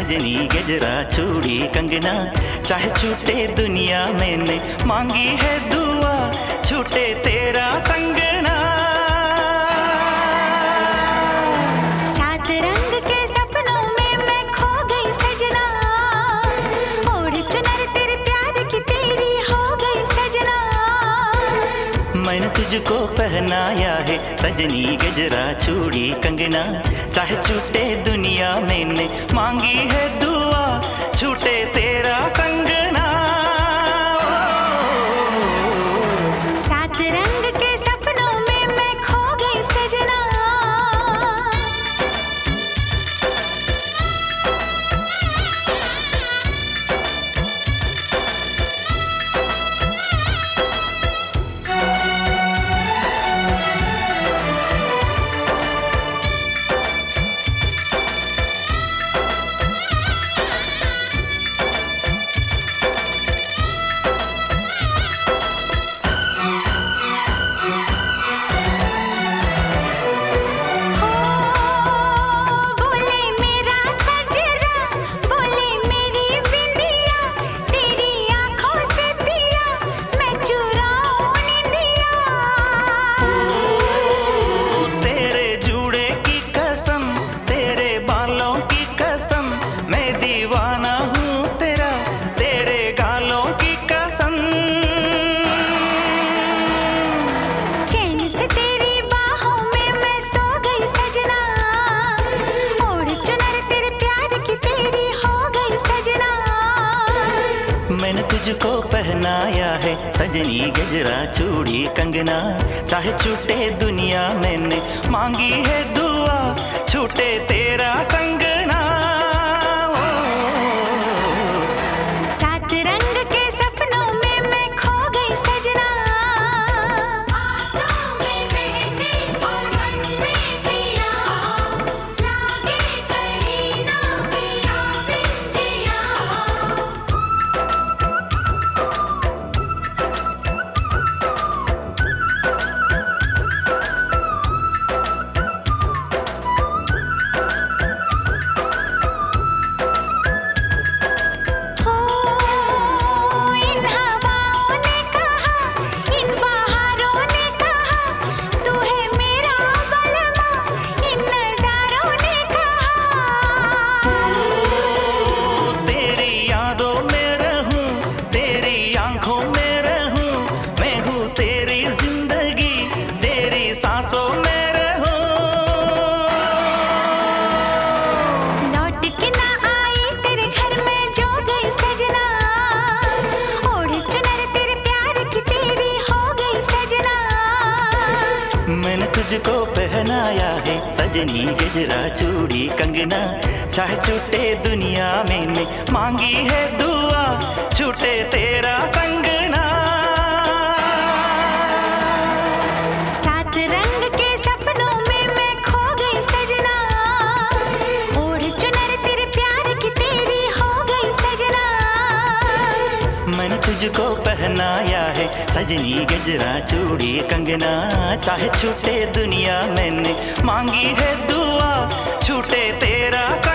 सजनी गजरा चूड़ी कंगना, चाहे छूटे दुनिया मैंने मांगी है दुआ, छूटे तेरा संगना। सात रंग के सपनों में मैं खो गई सजना, ओढ़ चुनर तेरे प्यार की तेरी हो गई सजना। मैंने तुझको पहनाया है सजनी गजरा चूड़ी कंगना, चाहे छूटे दुनिया मैंने मांगी है दुआ, छूटे तेरा संगना। सात रंग के सपनों में मैं खो गई सजना। मैंने तुझको पहनाया है सजनी गजरा चूड़ी कंगना, चाहे छूटे दुनिया मैंने मांगी है दुआ, छूटे तेरा संगना। सात रंग के सपनों में मैं खो गई सजना। मैंने तुझको पहनाया है सजनी गजरा चूड़ी कंगना, चाहे छूटे दुनिया मैंने मांगी है दुआ, छूटे तेरा संगना। सात रंग के सपनों में मैं खो गई सजना, ओढ़ चुनर तेरे प्यार की तेरी हो गई सजना। मैंने तुझको पहनाया है सजनी गजरा चूड़ी कंगना, चाहे छूटे दुनिया मैंने मांगी है दुआ, छूटे तेरा